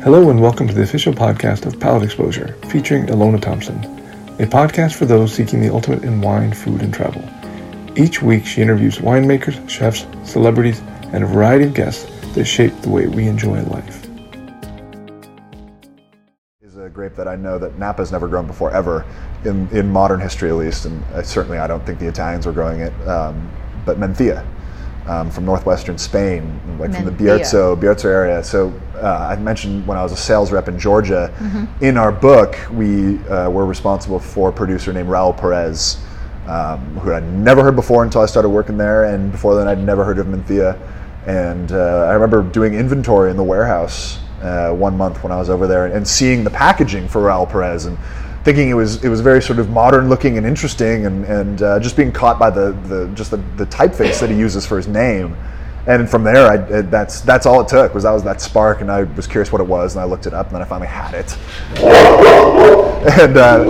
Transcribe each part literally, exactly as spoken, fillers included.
Hello and welcome to the official podcast of Palate Exposure, featuring Ilona Thompson, a podcast for those seeking the ultimate in wine, food, and travel. Each week she interviews winemakers, chefs, celebrities, and a variety of guests that shape the way we enjoy life. Is a grape that I know that Napa's never grown before, ever, in, in modern history at least, and I, certainly I don't think the Italians were growing it, um, but Mencia. Um, from northwestern Spain, like from the Bierzo, Bierzo area. So uh, I mentioned when I was a sales rep in Georgia, mm-hmm. in our book, we uh, were responsible for a producer named Raul Perez, um, who I'd never heard before until I started working there, and before then I'd never heard of Mencia. And uh, I remember doing inventory in the warehouse uh, one month when I was over there and seeing the packaging for Raul Perez and thinking it was it was very sort of modern looking and interesting, and and uh, just being caught by the, the just the, the typeface that he uses for his name, and from there I, that's that's all it took was that was that spark, and I was curious what it was, and I looked it up, and then I finally had it. And uh,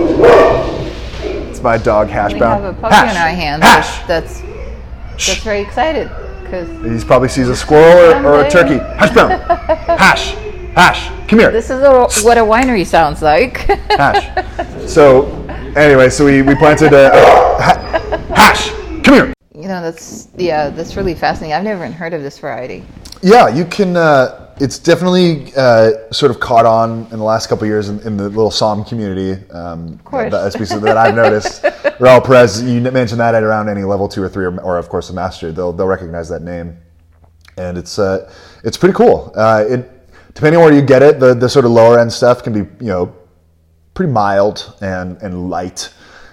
it's my dog Hash we Brown. We have a puppy Hash. in our hands. Hash. That's that's very excited because he probably sees a squirrel or, or a turkey. Hash Brown. Hash. Hash, come here. This is a, what a winery sounds like. Hash. So, anyway, so we, we planted a uh, ha, Hash, come here. You know, that's, yeah, that's really fascinating. I've never even heard of this variety. Yeah, you can, uh, it's definitely uh, sort of caught on in the last couple of years in, in the little Somme community. Um, of course. That, that's that I've noticed. Raul Perez, you mentioned that at around any level two or three, or, or of course the master, they'll they'll recognize that name. And it's uh, it's pretty cool. Uh, it Depending on where you get it, the, the sort of lower end stuff can be, you know, pretty mild and, and light.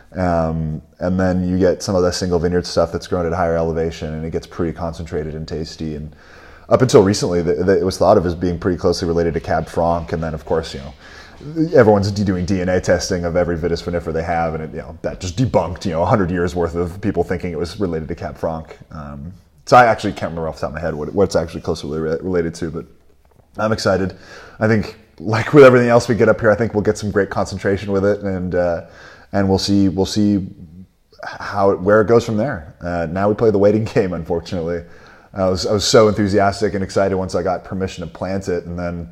Um, and then you get some of the single vineyard stuff that's grown at a higher elevation, and it gets pretty concentrated and tasty. And up until recently, the, the, it was thought of as being pretty closely related to Cab Franc. And then, of course, you know, everyone's doing D N A testing of every Vitis vinifera they have, and it, you know, that just debunked, you know, one hundred years worth of people thinking it was related to Cab Franc. Um, so I actually can't remember off the top of my head what, what it's actually closely related to, but I'm excited. I think, like with everything else we get up here, I think we'll get some great concentration with it, and uh, and we'll see we'll see how it, where it goes from there. Uh, now we play the waiting game. Unfortunately, I was I was so enthusiastic and excited once I got permission to plant it, and then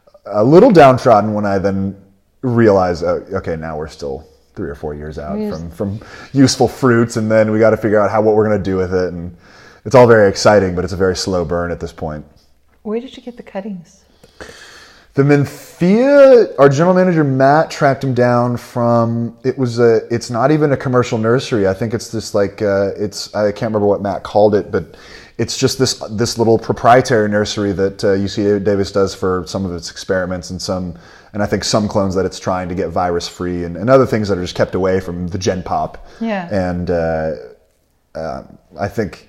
a little downtrodden when I then realized, uh, okay, now we're still three or four years out yes. from from useful fruits, and then we got to figure out how what we're going to do with it, and it's all very exciting, but it's a very slow burn at this point. Where did you get the cuttings? The Mencia, our general manager Matt tracked him down from. It was a. It's not even a commercial nursery. I think it's this like. Uh, it's I can't remember what Matt called it, but it's just this this little proprietary nursery that uh, U C Davis does for some of its experiments and some, and I think some clones that it's trying to get virus free and, and other things that are just kept away from the Gen Pop. Yeah. And uh, uh, I think.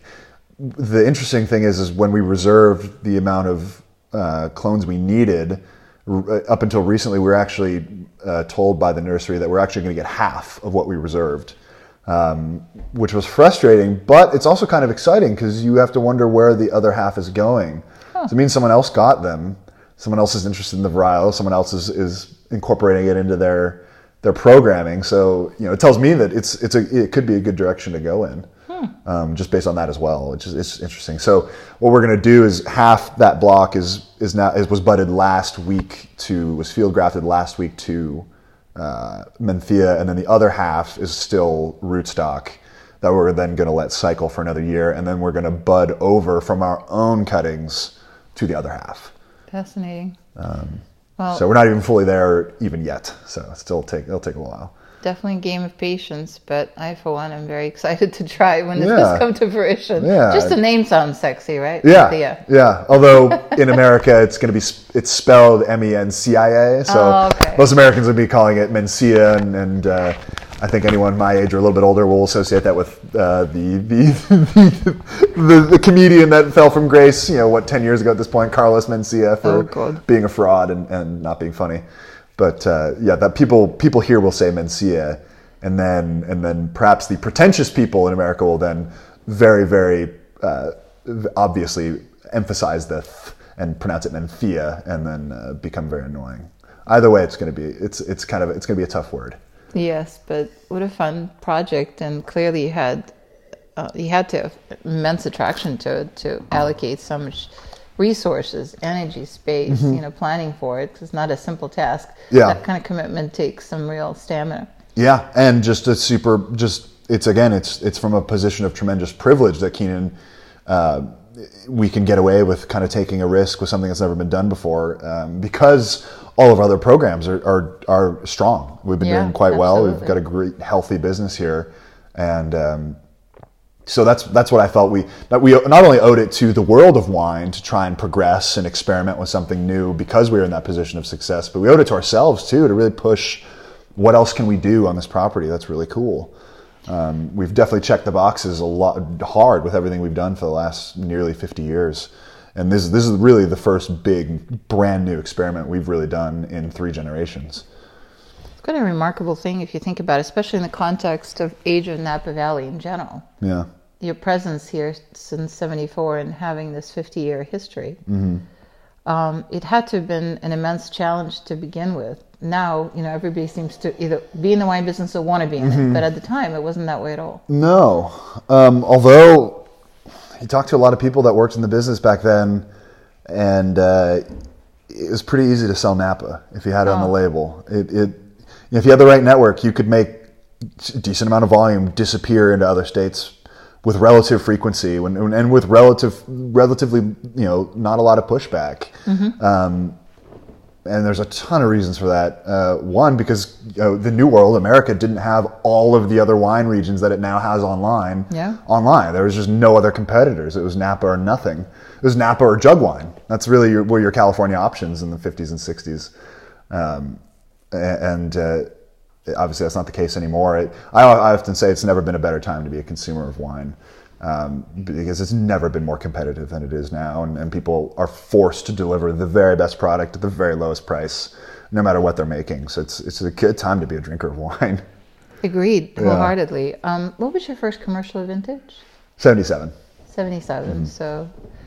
The interesting thing is, is when we reserved the amount of uh, clones we needed, r- up until recently, we were actually uh, told by the nursery that we're actually going to get half of what we reserved, um, which was frustrating, but it's also kind of exciting because you have to wonder where the other half is going. Huh. So it means someone else got them, someone else is interested in the varietal, someone else is, is incorporating it into their their programming. So you know, it tells me that it's it's a it could be a good direction to go in. Um, just based on that as well, which is it's interesting. So what we're going to do is half that block is is now is, was budded last week to was field grafted last week to uh, Mencia, and then the other half is still rootstock that we're then going to let cycle for another year, and then we're going to bud over from our own cuttings to the other half. Fascinating. Um, well, so we're not even fully there even yet. So it'll still take it'll take a while. Definitely a game of patience, but I, for one, am very excited to try when it yeah. does come to fruition. Yeah. Just the name sounds sexy, right? Yeah, yeah. yeah. Although in America, it's going to be it's spelled M E N C I A, so oh, okay. most Americans would be calling it Mencia, and, and uh, I think anyone my age or a little bit older will associate that with uh, the, the, the the comedian that fell from grace, you know, what ten years ago at this point, Carlos Mencia, for oh, being a fraud and, and not being funny. But uh, yeah, that people people here will say Mencia, and then and then perhaps the pretentious people in America will then very very uh, obviously emphasize the th and pronounce it Mencia, and then uh, become very annoying. Either way, it's going to be it's it's kind of it's going to be a tough word. Yes, but what a fun project, and clearly you had uh, you had to have immense attraction to it to allocate so much resources, energy, space, mm-hmm. you know, planning for it, because it's not a simple task. Yeah. That kind of commitment takes some real stamina. Yeah, and just a super, just, it's again, it's it's from a position of tremendous privilege that Keenan, uh, we can get away with kind of taking a risk with something that's never been done before, um, because all of our other programs are are, are strong. We've been yeah, doing quite absolutely. well. We've got a great, healthy business here, and um, so that's that's what I felt we that we not only owed it to the world of wine to try and progress and experiment with something new because we were in that position of success, but we owed it to ourselves too to really push. What else can we do on this property that's really cool? Um, we've definitely checked the boxes a lot hard with everything we've done for the last nearly fifty years. And this, this is really the first big, brand new experiment we've really done in three generations. It's quite a remarkable thing if you think about it, especially in the context of age of Napa Valley in general. Yeah. Your presence here since seventy-four and having this fifty-year history. Mm-hmm. Um, it had to have been an immense challenge to begin with. Now, you know, everybody seems to either be in the wine business or want to be in mm-hmm. it. But at the time, it wasn't that way at all. No. Um, although, you talk to a lot of people that worked in the business back then, and uh, it was pretty easy to sell Napa if you had it oh. on the label. It, it, you know, if you had the right network, you could make a decent amount of volume disappear into other states with relative frequency when, and with relative, relatively, you know, not a lot of pushback. Mm-hmm. Um, and there's a ton of reasons for that. Uh, one, because you know, the New World, America, didn't have all of the other wine regions that it now has online. Yeah. Online, there was just no other competitors. It was Napa or nothing. It was Napa or jug wine. That's really your, were your California options in the fifties and sixties. Um, and uh, obviously, that's not the case anymore. It, I, I often say it's never been a better time to be a consumer of wine. Um, because it's never been more competitive than it is now, and, and people are forced to deliver the very best product at the very lowest price, no matter what they're making. So it's it's a good time to be a drinker of wine. Agreed, Yeah. wholeheartedly. Um, what was your first commercial vintage? seventy-seven. seventy-seven, Mm-hmm. so,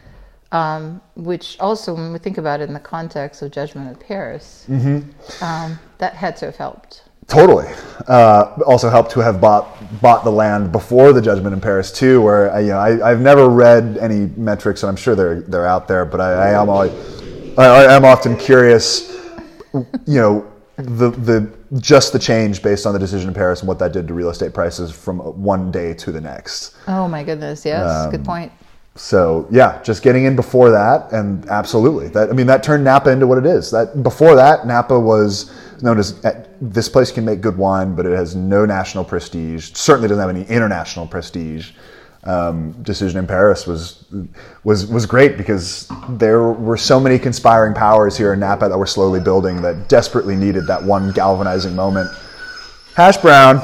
um, which also, when we think about it in the context of Judgment of Paris, Mm-hmm. um, that had to have helped. Totally. Uh, also helped to have bought bought the land before the Judgment in Paris too, where I, you know I, I've never read any metrics, and I'm sure they're they're out there, but I, I am always, I, I am often curious, you know, the the just the change based on the decision in Paris and what that did to real estate prices from one day to the next. Oh my goodness, yes, Um, good point. So yeah, just getting in before that, and absolutely that. I mean, that turned Napa into what it is. That before that, Napa was known as this place can make good wine, but it has no national prestige. Certainly doesn't have any international prestige. Um, Decision in Paris was was was great because there were so many conspiring powers here in Napa that were slowly building that desperately needed that one galvanizing moment. Hash brown,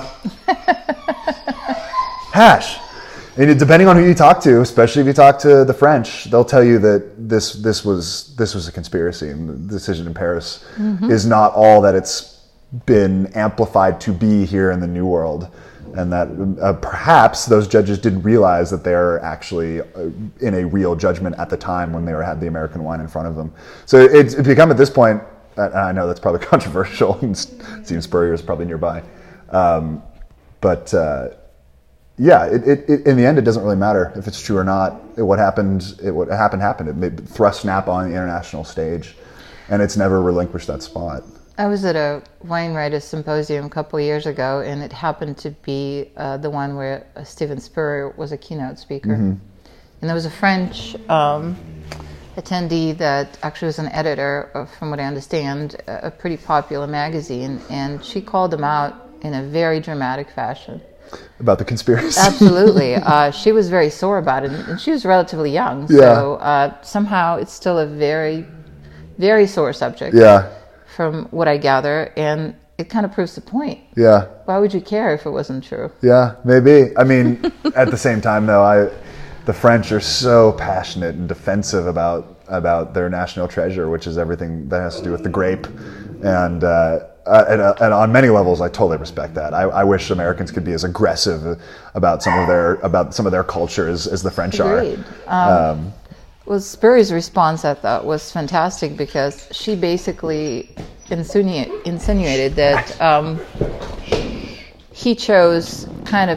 hash. And depending on who you talk to, especially if you talk to the French, they'll tell you that this this was this was a conspiracy, and the Decision in Paris mm-hmm. is not all that it's been amplified to be here in the New World, and that uh, perhaps those judges didn't realize that they're actually uh, in a real judgment at the time when they were, had the American wine in front of them. So it's, it's become at this point, and I know that's probably controversial, and Steve Spurrier is probably nearby, um, but. Uh, Yeah, it, it, it, in the end, it doesn't really matter if it's true or not. It, what happened, it, what happened, happened. It made, thrust Napa on the international stage, and it's never relinquished that spot. I was at a wine writers symposium a couple of years ago, and it happened to be uh, the one where uh, Steven Spurrier was a keynote speaker. Mm-hmm. And there was a French um, attendee that actually was an editor, of, from what I understand, a, a pretty popular magazine, and she called him out in a very dramatic fashion. About the conspiracy. Absolutely. Uh, she was very sore about it, and she was relatively young. So yeah. uh, somehow it's still a very, very sore subject. Yeah. From what I gather, and it kind of proves the point. Yeah. Why would you care if it wasn't true? Yeah, maybe. I mean, at the same time, though, I, the French are so passionate and defensive about about their national treasure, which is everything that has to do with the grape, and. Uh, Uh, and, uh, and on many levels, I totally respect that. I, I wish Americans could be as aggressive about some of their about some of their culture as, as the French Agreed. are. Um, Um, well, Spurrier's response, I thought, was fantastic because she basically insinuate, insinuated that um, he chose kind of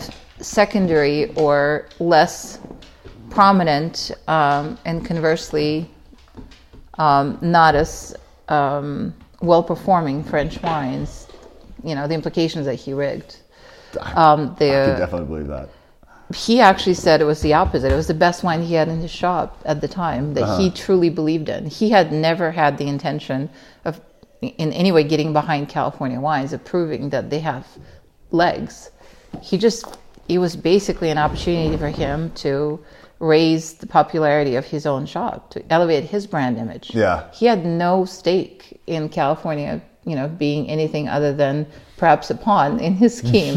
secondary or less prominent um, and conversely um, not as um, well-performing French wines. You know, the implications that he rigged. Um, the, I could definitely believe that. He actually said it was the opposite. It was the best wine he had in his shop at the time that uh-huh. he truly believed in. He had never had the intention of, in any way, getting behind California wines, of proving that they have legs. He just, it was basically an opportunity for him to raise the popularity of his own shop, to elevate his brand image. Yeah. He had no stake in California, you know, being anything other than perhaps a pawn in his scheme.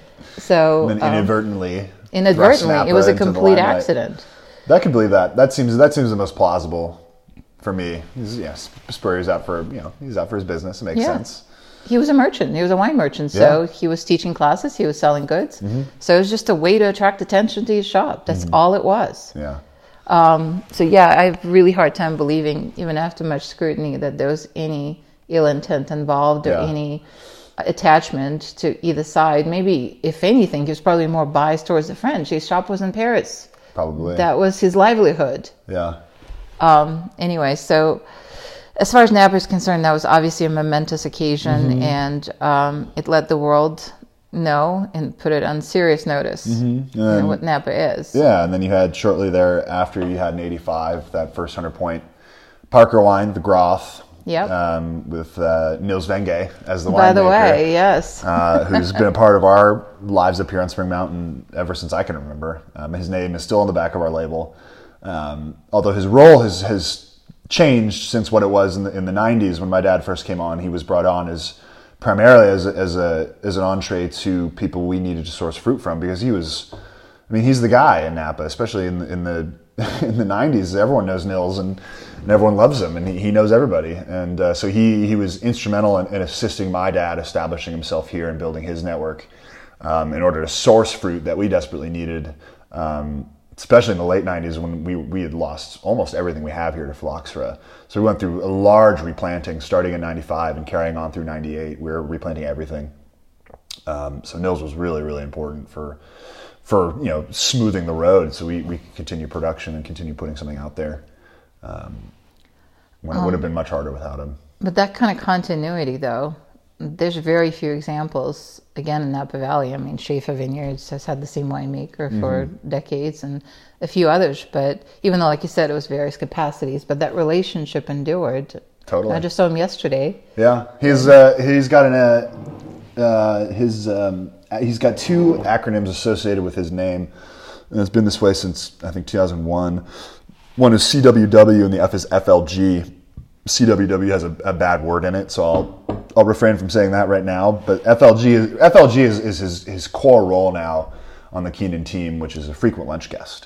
So and then inadvertently. Um, inadvertently, it was a complete accident. I can believe that. That seems that seems the most plausible for me. He's, yeah, Spurrier's out for you know he's out for his business. It makes yeah. sense. He was a merchant. He was a wine merchant. So yeah. he was teaching classes. He was selling goods. Mm-hmm. So it was just a way to attract attention to his shop. That's mm-hmm. all it was. Yeah. Um, so yeah, I have a really hard time believing, even after much scrutiny, that there was any ill intent involved or yeah. any attachment to either side. Maybe, if anything, he was probably more biased towards the French. His shop was in Paris. Probably. That was his livelihood. Yeah. Um, anyway, so as far as Napa is concerned, that was obviously a momentous occasion, mm-hmm. and um, it let the world know and put it on serious notice mm-hmm. you know, what Napa is. Yeah, and then you had shortly thereafter, you had in eighty-five, that first one hundred point Parker wine, the Groth. Yep. Um, with uh, Niels Venge as the winemaker. By the way, yes. uh, who's been a part of our lives up here on Spring Mountain ever since I can remember. Um, his name is still on the back of our label. Um, although his role has, has changed since what it was in the, in the nineties when my dad first came on. He was brought on as primarily as a, as a as an entree to people we needed to source fruit from, because he was, I mean, he's the guy in Napa, especially in the, in the in the nineties. Everyone knows Nils and, and everyone loves him, and he, he knows everybody. And uh, so he he was instrumental in, in assisting my dad establishing himself here and building his network um, in order to source fruit that we desperately needed, um, especially in the late nineties when we we had lost almost everything we have here to phylloxera. So we went through a large replanting starting in ninety-five and carrying on through ninety-eight. We were replanting everything. Um, so Nils was really, really important for for you know smoothing the road, so we, we could continue production and continue putting something out there um, when it um, would have been much harder without him. But that kind of continuity, though, there's very few examples, again, in Napa Valley. I mean, Schaefer Vineyards has had the same winemaker mm-hmm. for decades, and a few others, but even though, like you said, it was various capacities, but that relationship endured. Totally. I just saw him yesterday. Yeah, he's uh, he's got an uh, uh, his um, he's got two acronyms associated with his name, and it's been this way since I think two thousand one. One is C W W, and the F is F L G. C W W has a, a bad word in it, so I'll I'll refrain from saying that right now. But F L G is F L G is, is his his core role now on the Keenan team, which is a frequent lunch guest.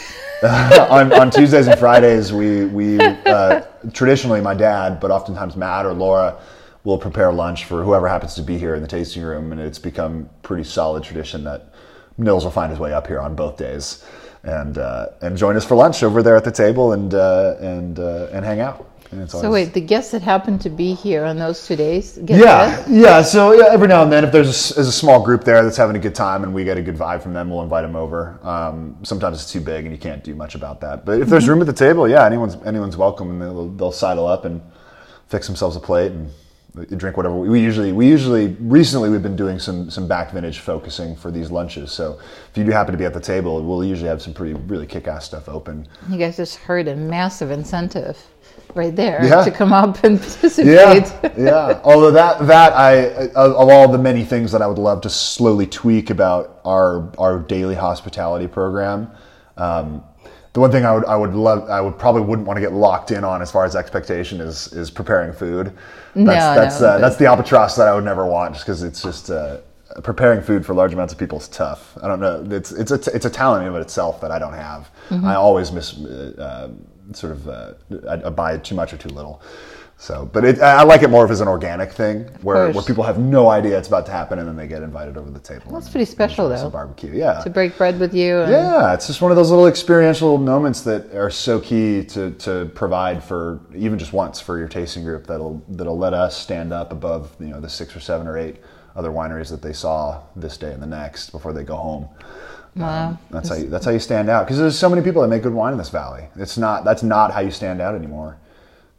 uh, on, on Tuesdays and Fridays, we we uh, traditionally my dad, but oftentimes Matt or Laura will prepare lunch for whoever happens to be here in the tasting room, and it's become pretty solid tradition that Nils will find his way up here on both days and uh, and join us for lunch over there at the table and uh, and uh, and hang out. And so wait, the guests that happen to be here on those two days get yeah that? yeah so yeah, every now and then if there's a, there's a small group there that's having a good time and we get a good vibe from them, we'll invite them over. Um, sometimes it's too big and you can't do much about that, but if there's room at the table, yeah, anyone's anyone's welcome, and they'll, they'll sidle up and fix themselves a plate and drink whatever. We usually we usually recently we've been doing some some back vintage focusing for these lunches, so if you do happen to be at the table, we'll usually have some pretty really kick-ass stuff open. You guys just heard a massive incentive right there yeah. to come up and participate. Yeah, yeah. Although that that I of, of all the many things that I would love to slowly tweak about our our daily hospitality program, um, the one thing I would I would love I would probably wouldn't want to get locked in on as far as expectation is is preparing food. That's no, that's no, uh, that's the albatross that I would never want, just because it's just uh, preparing food for large amounts of people is tough. I don't know. It's it's a it's a talent in and of itself that I don't have. Mm-hmm. I always miss. Uh, sort of uh, I, I buy too much or too little. So, but it, I like it more of as an organic thing where, where people have no idea it's about to happen and then they get invited over the table. Well, that's pretty special though. Some barbecue, yeah. To break bread with you. And... Yeah, it's just one of those little experiential moments that are so key to, to provide for even just once for your tasting group that'll that'll let us stand up above you know the six or seven or eight other wineries that they saw this day and the next before they go home. Wow. Um, that's how you, that's how you stand out, because there's so many people that make good wine in this valley. It's not that's not how you stand out anymore.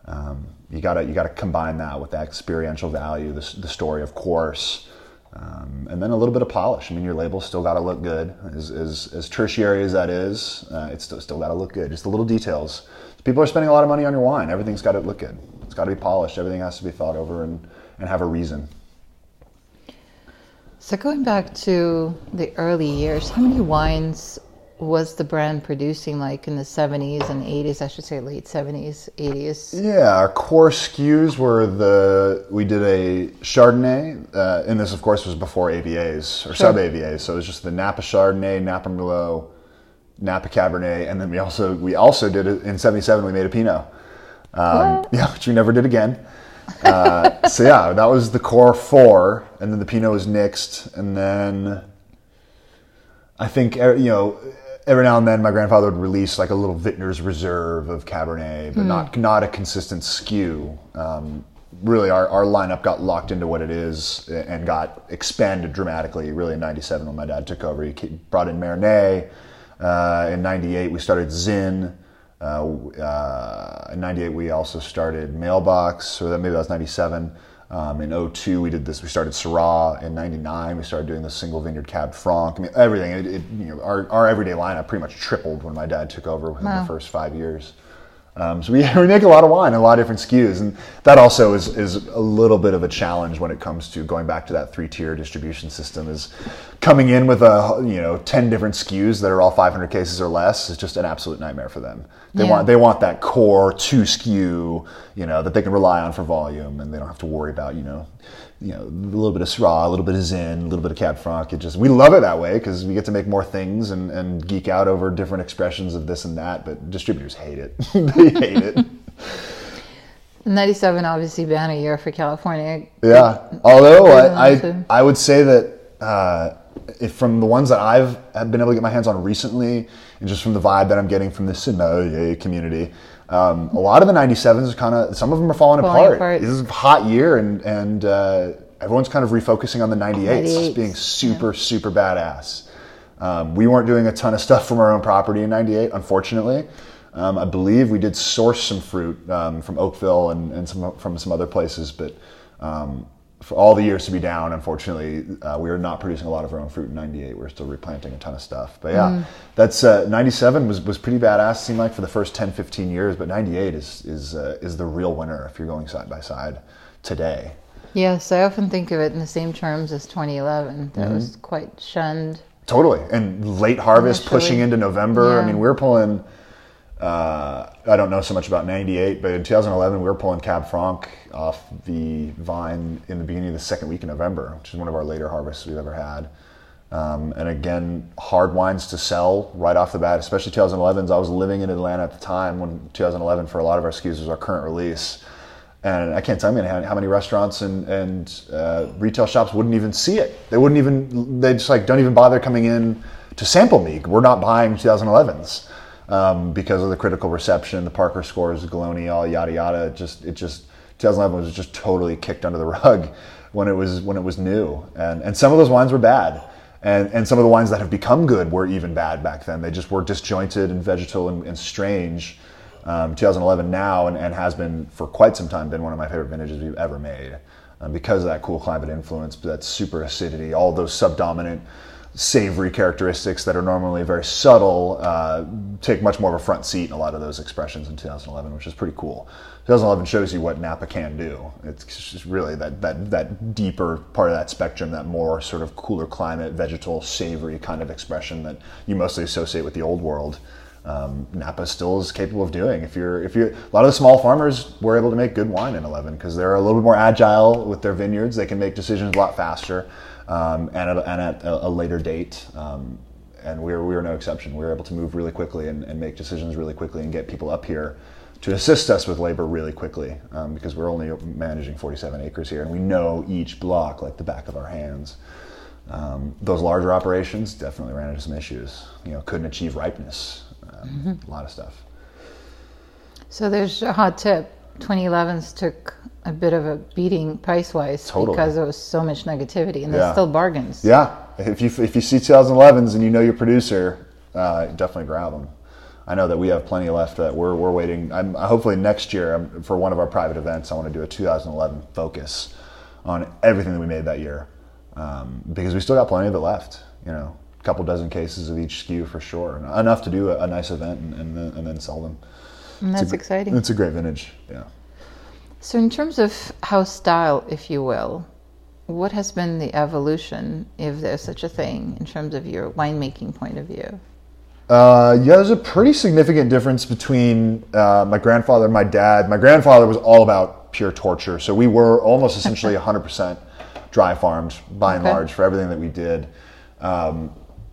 Um, you gotta you gotta combine that with that experiential value, the, the story, of course, um, and then a little bit of polish. I mean, your label's still got to look good, as, as as tertiary as that is. Uh, it's still still got to look good. Just the little details. People are spending a lot of money on your wine. Everything's got to look good. It's got to be polished. Everything has to be thought over and, and have a reason. So going back to the early years, how many wines was the brand producing like in the seventies and eighties? I should say late seventies, eighties. Yeah, our core S K Us were the, we did a Chardonnay, uh, and this of course was before A V As, or sure. sub-A V As, so it was just the Napa Chardonnay, Napa Merlot, Napa Cabernet, and then we also we also did it in seventy-seven. We made a Pinot, um, yeah, which we never did again. Uh, so yeah, that was the core four, and then the Pinot was nixed, and then I think you know every now and then my grandfather would release like a little Vintner's Reserve of Cabernet, but mm. not not a consistent S K U. Um, really, our our lineup got locked into what it is and got expanded dramatically. Really in ninety-seven when my dad took over, he brought in Marinay. Uh, in ninety-eight, we started Zin. Uh, uh, in ninety-eight, we also started Mailbox, so that maybe that was ninety-seven. Um, in oh two, we did this. We started Syrah. In ninety-nine, we started doing the single vineyard Cab Franc. I mean, everything. It, it, you know, our our everyday lineup pretty much tripled when my dad took over within wow. the first five years. Um, so we, we make a lot of wine and a lot of different S K Us, and that also is is a little bit of a challenge when it comes to going back to that three-tier distribution system. Is coming in with a you know ten different S K Us that are all five hundred cases or less is just an absolute nightmare for them. They yeah. want they want that core two S K U, you know, that they can rely on for volume, and they don't have to worry about you know. You know, a little bit of Syrah, a little bit of Zin, a little bit of Cab Franc. It just we love it that way because we get to make more things and, and geek out over different expressions of this and that. But distributors hate it; they hate it. ninety-seven, obviously, banner year for California. Yeah, although I I, I would say that uh, if from the ones that I've been able to get my hands on recently, and just from the vibe that I'm getting from the sommelier community. Um, a lot of the ninety-sevens are kind of, some of them are falling, falling apart. apart. This is a hot year, and and uh, everyone's kind of refocusing on the ninety-eights, ninety-eights. Being super, yeah. super badass. Um, we weren't doing a ton of stuff from our own property in ninety-eight, unfortunately. Um, I believe we did source some fruit um, from Oakville and, and some from some other places, but um, for all the years to be down, unfortunately, uh, we were not producing a lot of our own fruit in ninety-eight. We were still replanting a ton of stuff. But yeah, mm. that's uh, ninety-seven was, was pretty badass, seemed like, for the first ten, fifteen years. But ninety-eight is is uh, is the real winner if you're going side by side today. Yes, I often think of it in the same terms as twenty eleven. That mm-hmm. was quite shunned. Totally. And late harvest initially. Pushing into November. Yeah. I mean, we were pulling... Uh, I don't know so much about ninety-eight, but in two thousand eleven, we were pulling Cab Franc off the vine in the beginning of the second week in November, which is one of our later harvests we've ever had. Um, and again, hard wines to sell right off the bat, especially twenty elevens. I was living in Atlanta at the time when twenty eleven, for a lot of our S K Us, was our current release. And I can't tell you how many restaurants and, and uh, retail shops wouldn't even see it. They wouldn't even, they just like don't even bother coming in to sample me. We're not buying twenty elevens. Um, because of the critical reception, the Parker scores, Galoni, all yada yada. It just, it just, twenty eleven was just totally kicked under the rug when it was when it was new, and and some of those wines were bad, and and some of the wines that have become good were even bad back then. They just were disjointed and vegetal and, and strange. Um, twenty eleven now and, and has been for quite some time been one of my favorite vintages we've ever made, um, because of that cool climate influence, that super acidity, all those subdominant savory characteristics that are normally very subtle uh, take much more of a front seat in a lot of those expressions in twenty eleven, which is pretty cool. twenty eleven shows you what Napa can do. It's just really that that that deeper part of that spectrum, that more sort of cooler climate, vegetal, savory kind of expression that you mostly associate with the old world. Um, Napa still is capable of doing. If you're, if you're, a lot of the small farmers were able to make good wine in eleven because they're a little bit more agile with their vineyards. They can make decisions a lot faster. Um, and, at, and at a, a later date, um, and we were, we were no exception. We were able to move really quickly and, and make decisions really quickly and get people up here to assist us with labor really quickly, um, because we're only managing forty-seven acres here, and we know each block like the back of our hands. Um, those larger operations definitely ran into some issues. You know, couldn't achieve ripeness, um, mm-hmm. a lot of stuff. So there's a hot tip. twenty elevens took a bit of a beating price-wise totally. Because there was so much negativity, and there's yeah. still bargains. Yeah, if you if you see twenty elevens and you know your producer, uh, definitely grab them. I know that we have plenty left that we're we're waiting. I'm hopefully next year um, for one of our private events. I want to do a two thousand eleven focus on everything that we made that year, um, because we still got plenty of it left. You know, a couple dozen cases of each S K U for sure, enough to do a, a nice event and and then, and then sell them. And that's it's a, exciting. It's a great vintage. Yeah. So in terms of house style, if you will, what has been the evolution, if there's such a thing, in terms of your winemaking point of view? Uh, yeah, there's a pretty significant difference between uh, my grandfather and my dad. My grandfather was all about pure torture, so we were almost essentially one hundred percent dry farmed by and Okay. large for everything that we did. Um,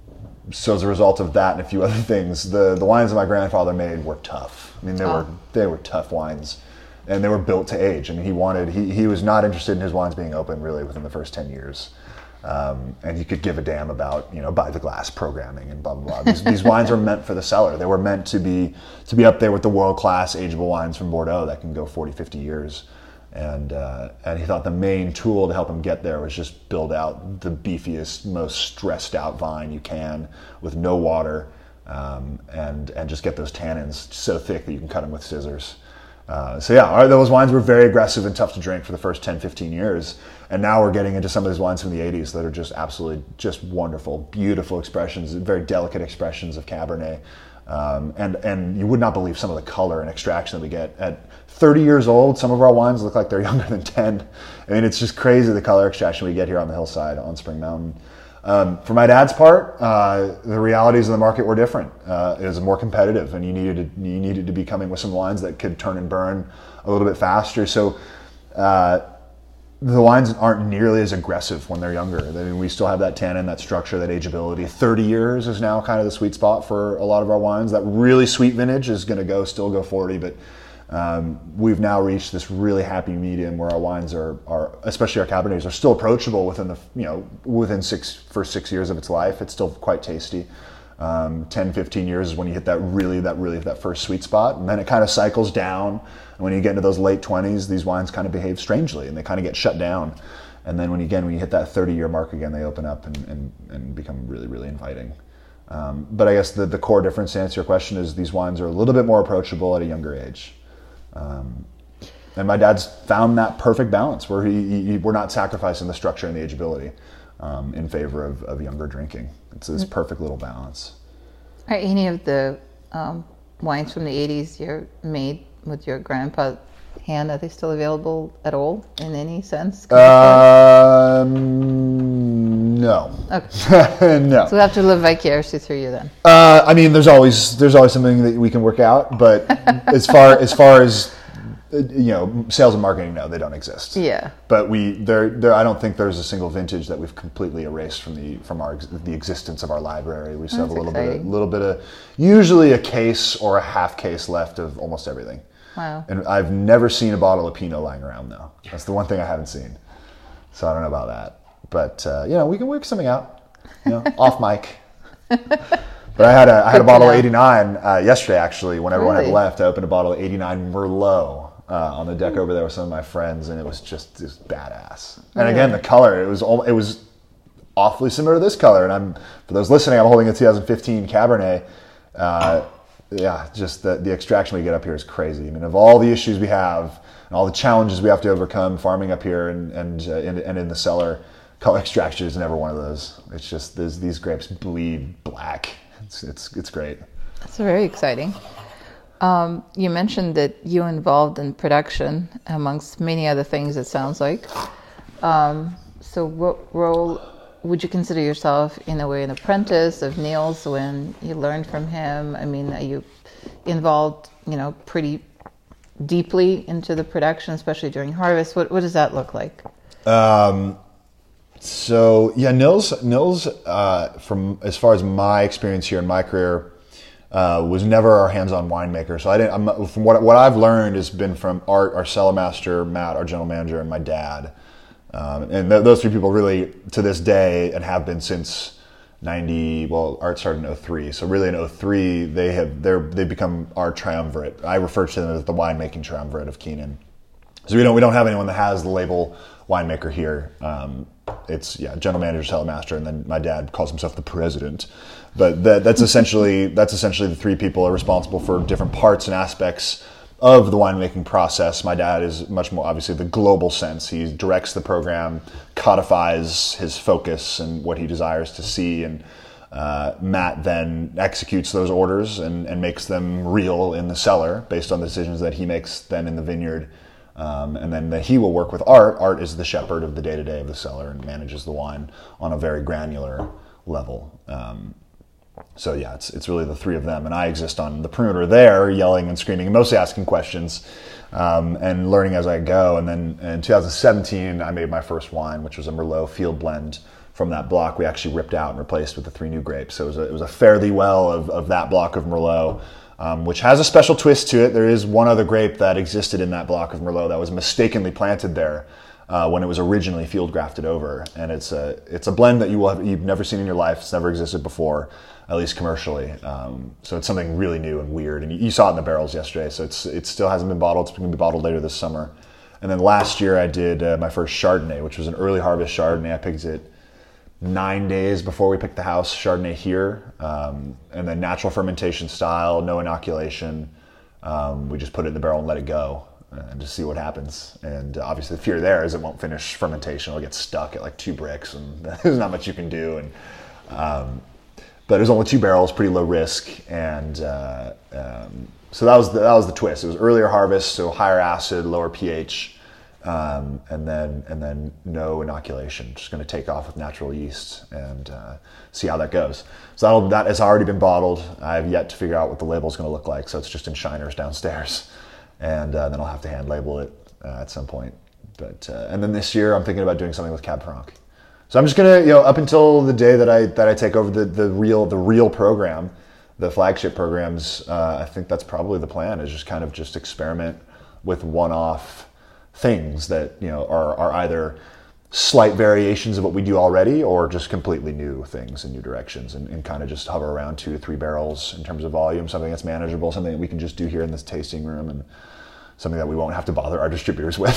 so as a result of that and a few other things, the, the wines that my grandfather made were tough. I mean, they Oh. were they were tough wines, and they were built to age. I mean, he wanted he he was not interested in his wines being open really within the first ten years. Um, and he could give a damn about, you know, by the glass programming and blah blah blah. These, these wines are meant for the cellar. They were meant to be to be up there with the world class ageable wines from Bordeaux that can go forty, fifty years. And uh, and he thought the main tool to help him get there was just build out the beefiest, most stressed out vine you can with no water, um, and and just get those tannins so thick that you can cut them with scissors. Uh, so yeah, our, those wines were very aggressive and tough to drink for the first ten, fifteen years. And now we're getting into some of these wines from the eighties that are just absolutely just wonderful, beautiful expressions, very delicate expressions of Cabernet. Um, and, and you would not believe some of the color and extraction that we get. At thirty years old, some of our wines look like they're younger than ten. I mean, it's just crazy the color extraction we get here on the hillside on Spring Mountain. Um, for my dad's part, uh, the realities of the market were different. Uh, it was more competitive, and you needed to, you needed to be coming with some wines that could turn and burn a little bit faster. So uh, the wines aren't nearly as aggressive when they're younger. I mean, we still have that tannin, that structure, that ageability. thirty years is now kind of the sweet spot for a lot of our wines. That really sweet vintage is going to go still go forty, but Um, we've now reached this really happy medium where our wines are, are, especially our Cabernets, are still approachable within the, you know, within six first six years of its life. It's still quite tasty. Um, ten, fifteen years is when you hit that really, that really, that first sweet spot, and then it kind of cycles down. And when you get into those late twenties, these wines kind of behave strangely, and they kind of get shut down. And then when you, again, when you hit that thirty-year mark again, they open up and, and, and become really, really inviting. Um, but I guess the, the core difference, to answer your question, is these wines are a little bit more approachable at a younger age. Um, and my dad's found that perfect balance where he, he we're not sacrificing the structure and the ageability um, in favor of, of younger drinking. It's this perfect little balance. Are any of the um, wines from the eighties you made with your grandpa's hand, are they still available at all in any sense? Um, no. Okay. No. So we'll have to live vicariously through you then. Uh, I mean, there's always there's always something that we can work out, but as far as far as you know, sales and marketing, no, they don't exist. Yeah. But we there there I don't think there's a single vintage that we've completely erased from the from our the existence of our library. We still have a That's little bit exciting. a little bit of usually a case or a half case left of almost everything. Wow. And I've never seen a bottle of Pinot lying around though. That's the one thing I haven't seen. So I don't know about that. But uh, you know, we can work something out. You know, off mic. But I had a I had a Good to bottle of know. eighty-nine uh, yesterday actually. When everyone Really? had left, I opened a bottle of eighty-nine Merlot uh, on the deck over there with some of my friends, and it was just just badass. And again, the color it was al- it was awfully similar to this color. And I'm for those listening, I'm holding a two thousand fifteen Cabernet. Uh, yeah, just the the extraction we get up here is crazy. I mean, of all the issues we have and all the challenges we have to overcome farming up here and and uh, in, and in the cellar, color extraction is never one of those. It's just these these grapes bleed black. It's it's it's great. That's very exciting. Um, you mentioned that you involved in production amongst many other things, it sounds like. Um, so what role would you consider yourself, in a way, an apprentice of Neil's when you learned from him? I mean, are you involved, you know, pretty deeply into the production, especially during harvest? What, what does that look like? Um, so yeah, Nils Nils uh, from as far as my experience here in my career. Uh, was never our hands-on winemaker, so I didn't. I'm, from what what I've learned has been from Art, our cellar master, Matt, our general manager, and my dad. Um, and th- those three people really, to this day, and have been since ninety. Well, Art started in oh three, so really in oh three they have they're they've become our triumvirate. I refer to them as the winemaking triumvirate of Keenan. So we don't we don't have anyone that has the label winemaker here. Um, it's yeah, general manager, cellar master, and then my dad calls himself the president. But that, that's essentially that's essentially the three people are responsible for different parts and aspects of the winemaking process. My dad is much more obviously the global sense. He directs the program, codifies his focus and what he desires to see, and uh, Matt then executes those orders and, and makes them real in the cellar based on the decisions that he makes then in the vineyard. Um, and then the, he will work with Art. Art is the shepherd of the day-to-day of the cellar and manages the wine on a very granular level. Um, So yeah, it's it's really the three of them, and I exist on the perimeter there, yelling and screaming, and mostly asking questions um, and learning as I go. And then in two thousand seventeen, I made my first wine, which was a Merlot field blend from that block. We actually ripped out and replaced with the three new grapes. So it was a, it was a fairly well of, of that block of Merlot, um, which has a special twist to it. There is one other grape that existed in that block of Merlot that was mistakenly planted there Uh, when it was originally field grafted over, and it's a it's a blend that you will have, you've never seen in your life. It's never existed before, at least commercially. Um, so it's something really new and weird. And you, you saw it in the barrels yesterday. So it's it still hasn't been bottled. It's going to be bottled later this summer. And then last year I did uh, my first Chardonnay, which was an early harvest Chardonnay. I picked it nine days before we picked the house Chardonnay here, um, and then natural fermentation style, no inoculation. Um, we just put it in the barrel and let it go, and just see what happens. And uh, obviously the fear there is it won't finish fermentation. It'll get stuck at like two bricks, and there's not much you can do. And um, but it was only two barrels, pretty low risk, and uh, um, so that was the, that was the twist. It was earlier harvest, so higher acid, lower pH, um, and then and then no inoculation. Just going to take off with natural yeast and uh, see how that goes. So that'll, that has already been bottled. I have yet to figure out what the label is going to look like. So it's just in shiners downstairs. And uh, then I'll have to hand label it uh, at some point. But uh, and then this year I'm thinking about doing something with Cab Franc. So I'm just gonna, you know, up until the day that I that I take over the, the real the real program, the flagship programs. Uh, I think that's probably the plan. Is just kind of just experiment with one-off things that you know are are either slight variations of what we do already, or just completely new things and new directions, and, and kind of just hover around two to three barrels in terms of volume, something that's manageable, something that we can just do here in this tasting room, and something that we won't have to bother our distributors with.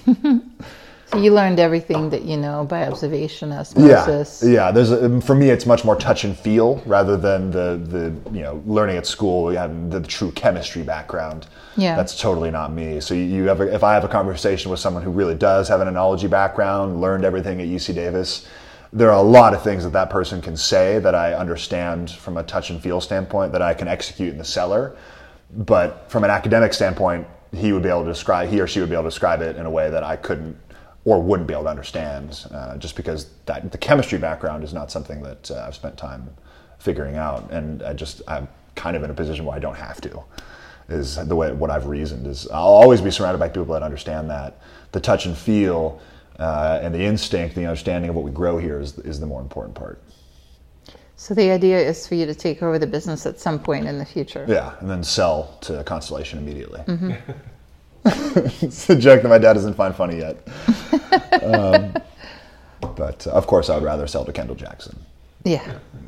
So you learned everything that you know by observation, osmosis. Yeah, yeah. There's a, for me, it's much more touch and feel rather than the the you know learning at school. We have the, the true chemistry background. Yeah, that's totally not me. So you, you have a, if I have a conversation with someone who really does have an enology background, learned everything at U C Davis, there are a lot of things that that person can say that I understand from a touch and feel standpoint that I can execute in the cellar. But from an academic standpoint, he would be able to describe, he or she would be able to describe it in a way that I couldn't or wouldn't be able to understand, uh, just because that the chemistry background is not something that uh, I've spent time figuring out, and I just I'm kind of in a position where I don't have to. Is the way what I've reasoned is I'll always be surrounded by people that understand that the touch and feel uh, and the instinct, the understanding of what we grow here is is the more important part. So the idea is for you to take over the business at some point in the future. Yeah, and then sell to Constellation immediately. Mm-hmm. It's a joke that my dad doesn't find funny yet. um, but uh, of course, I would rather sell to Kendall Jackson. Yeah.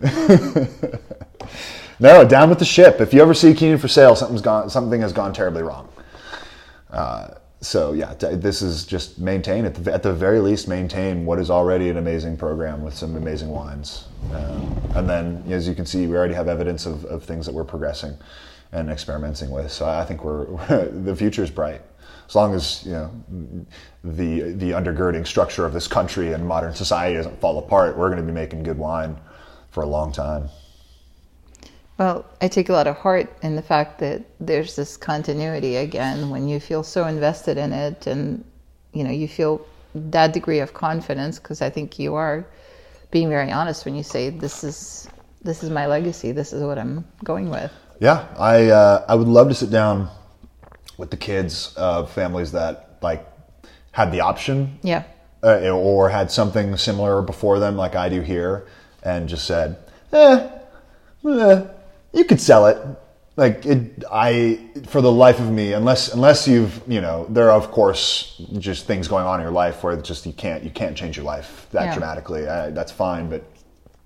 No, down with the ship. If you ever see Keenan for sale, something's gone. Something has gone terribly wrong. Uh, so yeah, t- this is just maintain at the, at the very least maintain what is already an amazing program with some amazing wines, um, and then as you can see, we already have evidence of, of things that we're progressing and experimenting with. So I think we're, we're the future is bright. As long as you know the the undergirding structure of this country and modern society doesn't fall apart, we're going to be making good wine for a long time. Well, I take a lot of heart in the fact that there's this continuity again when you feel so invested in it, and you know you feel that degree of confidence, because I think you are being very honest when you say this is this is my legacy, this is what I'm going with. Yeah, I uh, I would love to sit down with the kids of families that like had the option, yeah, uh, or had something similar before them, like I do here, and just said, eh, eh you could sell it. Like it, I, for the life of me, unless unless you've, you know, there are of course just things going on in your life where it's just you can't you can't change your life that yeah. dramatically. I, that's fine, but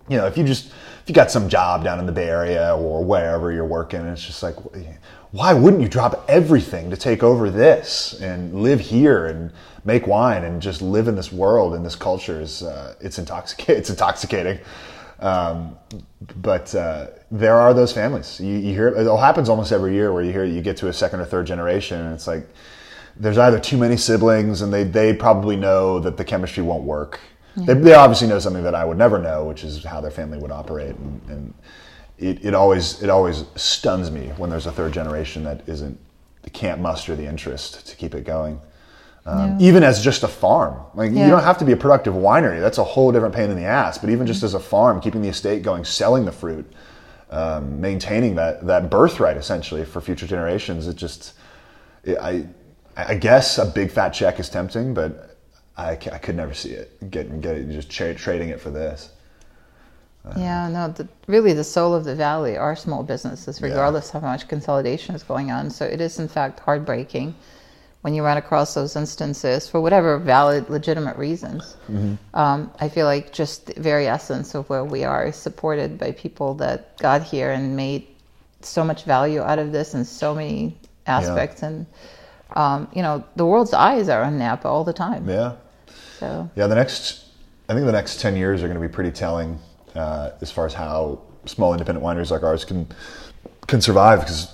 you know, if you just, if you got some job down in the Bay Area or wherever you're working, it's just like, why wouldn't you drop everything to take over this and live here and make wine and just live in this world and this culture? Is uh, it's intoxicating. It's intoxicating. Um, but uh, there are those families. You, you hear it, it all happens almost every year where you hear you get to a second or third generation and it's like there's either too many siblings and they they probably know that the chemistry won't work. Yeah. They, they obviously know something that I would never know, which is how their family would operate, and, and it, it always it always stuns me when there's a third generation that isn't can't muster the interest to keep it going. Um, yeah. Even as just a farm, like yeah. you don't have to be a productive winery. That's a whole different pain in the ass. But even just as a farm, keeping the estate going, selling the fruit, um, maintaining that that birthright essentially for future generations. It just, it, I, I guess a big fat check is tempting, but I, I could never see it getting get it just tra- trading it for this. Uh, yeah, no, the, really the soul of the valley are small businesses, regardless yeah. of how much consolidation is going on. So it is in fact heartbreaking when you run across those instances for whatever valid, legitimate reasons. Mm-hmm. Um, I feel like just the very essence of where we are is supported by people that got here and made so much value out of this in so many aspects. Yeah. And, um, you know, the world's eyes are on Napa all the time. Yeah. So. Yeah, the next, I think the next ten years are going to be pretty telling uh, as far as how small independent wineries like ours can can survive, because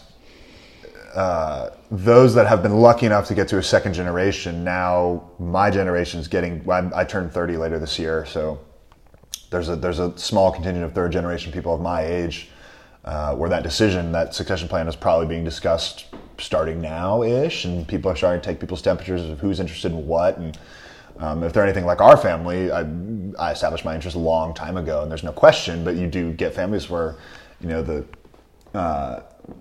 Uh, those that have been lucky enough to get to a second generation, now my generation's getting, I, I turned thirty later this year, so there's a there's a small contingent of third generation people of my age uh, where that decision, that succession plan is probably being discussed starting now-ish, and people are starting to take people's temperatures of who's interested in what, and um, if they're anything like our family, I, I established my interest a long time ago, and there's no question, but you do get families where, you know, the... Uh,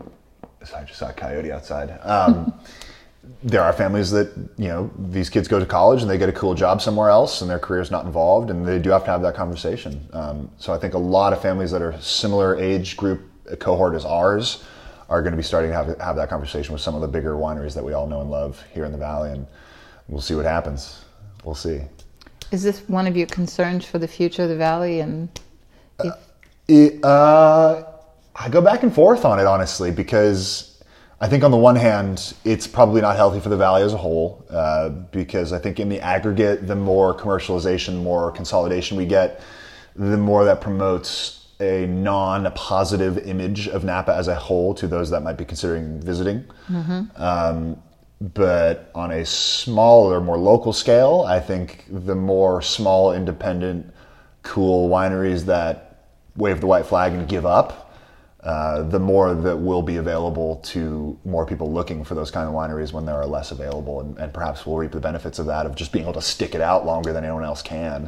So I just saw a coyote outside. Um, there are families that, you know, these kids go to college and they get a cool job somewhere else and their career's not involved, and they do have to have that conversation. Um, so I think a lot of families that are similar age group cohort as ours are going to be starting to have, have that conversation with some of the bigger wineries that we all know and love here in the Valley, and we'll see what happens. We'll see. Is this one of your concerns for the future of the Valley? And if- uh, it, uh, I go back and forth on it, honestly, because I think on the one hand, it's probably not healthy for the Valley as a whole, uh, because I think in the aggregate, the more commercialization, more consolidation we get, the more that promotes a non-positive image of Napa as a whole to those that might be considering visiting. Mm-hmm. Um, but on a smaller, more local scale, I think the more small, independent, cool wineries that wave the white flag and give up, Uh, the more that will be available to more people looking for those kind of wineries when there are less available, and, and perhaps we'll reap the benefits of that, of just being able to stick it out longer than anyone else can.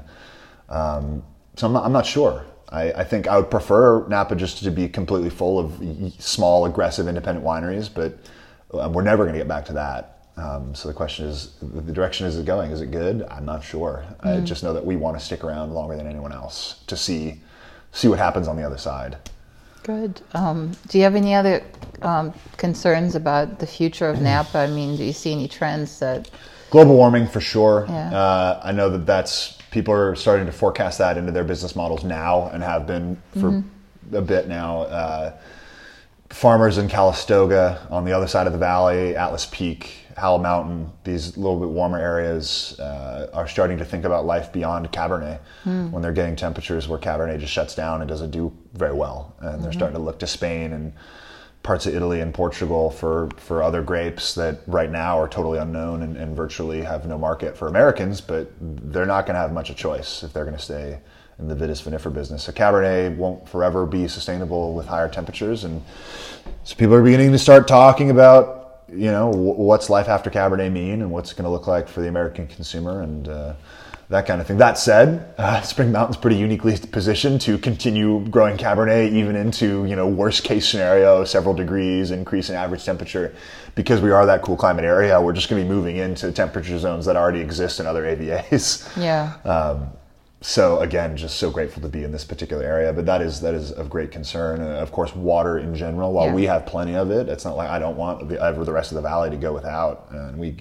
Um, so I'm not, I'm not sure. I, I think I would prefer Napa just to be completely full of small, aggressive, independent wineries, but we're never going to get back to that. Um, so the question is, the direction is it going? Is it good? I'm not sure. Mm. I just know that we want to stick around longer than anyone else to see see what happens on the other side. Good. Um, do you have any other um, concerns about the future of Napa? I mean, do you see any trends that... Global warming, for sure. Yeah. Uh, I know that that's, people are starting to forecast that into their business models now, and have been for mm-hmm. a bit now. Uh, farmers in Calistoga, on the other side of the valley, Atlas Peak, Howell Mountain, these little bit warmer areas uh, are starting to think about life beyond Cabernet mm. when they're getting temperatures where Cabernet just shuts down and doesn't do very well. And mm-hmm. they're starting to look to Spain and parts of Italy and Portugal for, for other grapes that right now are totally unknown and, and virtually have no market for Americans, but they're not going to have much of a choice if they're going to stay in the vitis vinifera business. So Cabernet won't forever be sustainable with higher temperatures, and so people are beginning to start talking about, you know, what's life after Cabernet mean, and what's going to look like for the American consumer, and uh, that kind of thing. That said, uh, Spring Mountain's pretty uniquely positioned to continue growing Cabernet even into, you know, worst case scenario, several degrees increase in average temperature, because we are that cool climate area. We're just going to be moving into temperature zones that already exist in other A V As. Yeah. Um, So again, just so grateful to be in this particular area, but that is that is of great concern. Uh, of course, water in general. While yeah. we have plenty of it, it's not like I don't want the, ever the rest of the valley to go without. And we,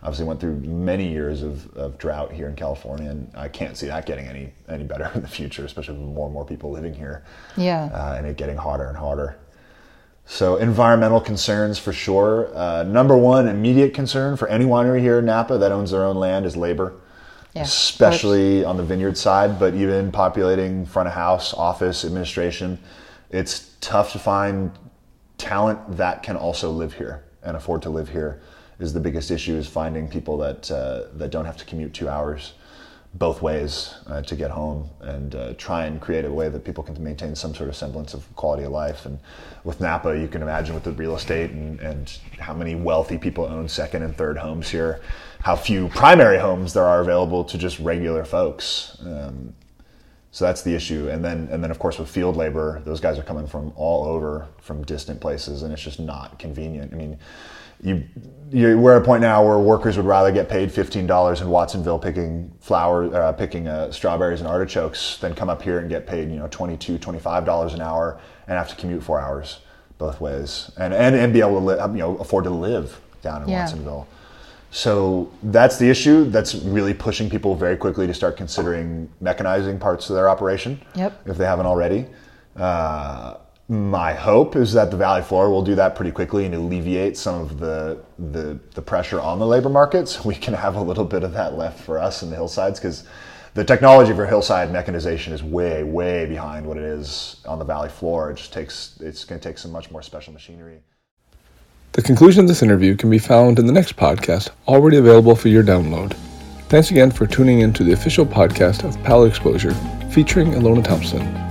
obviously went through many years of, of drought here in California, and I can't see that getting any any better in the future, especially with more and more people living here. Yeah. Uh, and it getting hotter and hotter. So environmental concerns for sure. Uh, number one immediate concern for any winery here in Napa that owns their own land is labor, yeah, especially on the vineyard side, but even populating front of house, office, administration. It's tough to find talent that can also live here and afford to live here. Is the biggest issue, is finding people that uh, that don't have to commute two hours both ways uh, to get home, and uh, try and create a way that people can maintain some sort of semblance of quality of life. And with Napa, you can imagine with the real estate and, and how many wealthy people own second and third homes here, how few primary homes there are available to just regular folks. Um, so that's the issue. And then, and then of course with field labor, those guys are coming from all over, from distant places, and it's just not convenient. I mean, You, you, we're at a point now where workers would rather get paid fifteen dollars in Watsonville picking flower, uh, picking uh, strawberries and artichokes than come up here and get paid, you know, twenty-two, twenty-five dollars an hour and have to commute four hours both ways, and and, and be able to live, you know, afford to live down in yeah. Watsonville. So that's the issue. That's really pushing people very quickly to start considering mechanizing parts of their operation. Yep. If they haven't already. Uh, My hope is that the Valley Floor will do that pretty quickly and alleviate some of the, the the pressure on the labor markets. We can have a little bit of that left for us in the hillsides, because the technology for hillside mechanization is way, way behind what it is on the Valley Floor. It just takes, it's going to take some much more special machinery. The conclusion of this interview can be found in the next podcast, already available for your download. Thanks again for tuning in to the official podcast of Palate Exposure, featuring Ilona Thompson.